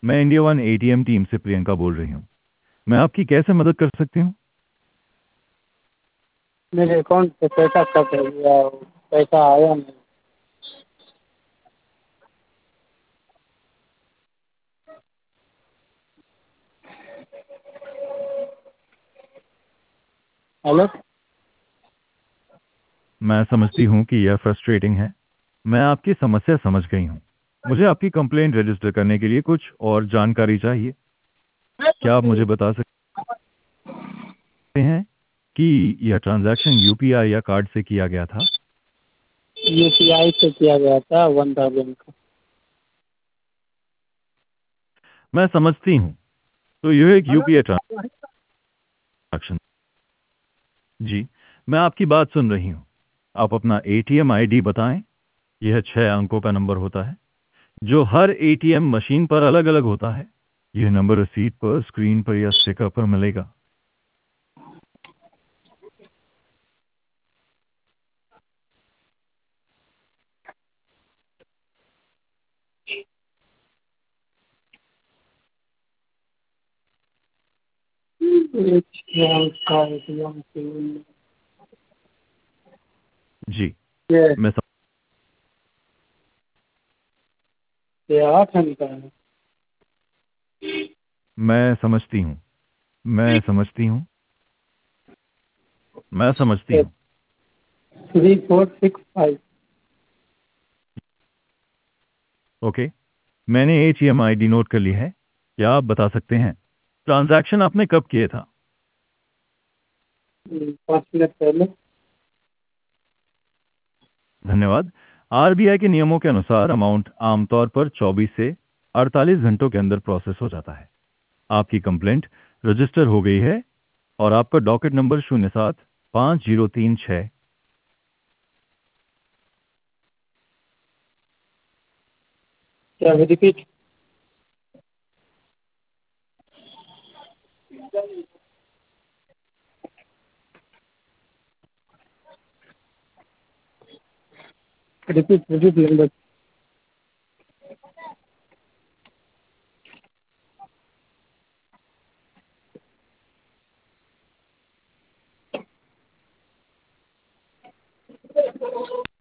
मैं India one ATM team से प्रियंका बोल रही हूँ। मैं आपकी कैसे मदद कर सकती हूँ? मेरे अकाउंट से पैसा कट हो गया, पैसा आया नहीं। हेलो। मैं समझती हूँ कि यह फ्रस्ट्रेटिंग है। मैं आपकी समस्या समझ गई हूँ। मुझे आपकी कंप्लेंट रजिस्टर करने के लिए कुछ और जानकारी चाहिए। क्या आप मुझे बता सकते हैं कि यह ट्रांजैक्शन यूपीआई या कार्ड से किया गया था? यूपीआई से किया गया था 1000 का। मैं समझती हूँ। तो यह एक यूपीआई ट्रांजैक्शन। जी, मैं आपकी बात सुन रही हूँ। आप अपना एटीएम आईडी बताएं। यह 6 अंकों का नंबर होता है जो हर एटीएम मशीन पर अलग अलग होता है। यह नंबर रसीद पर, स्क्रीन पर या स्टिकर पर मिलेगा। 1 का एटीएम पिन। जी, ये मैं ये 8 अंक का है। मैं समझती हूँ। मैं समझती हूँ। मैं समझती हूँ। 3465। ओके, मैंने एटीएम आईडी नोट कर ली है। क्या आप बता सकते हैं ट्रांजैक्शन आपने कब किया था? 5 मिनट पहले। धन्यवाद। आरबीआई के नियमों के अनुसार अमाउंट आमतौर पर 24 से 48 घंटों के अंदर प्रोसेस हो जाता है। आपकी कंप्लेंट रजिस्टर हो गई है और आपका डॉकेट नंबर 075036। क्या रिपीट? Repeat number.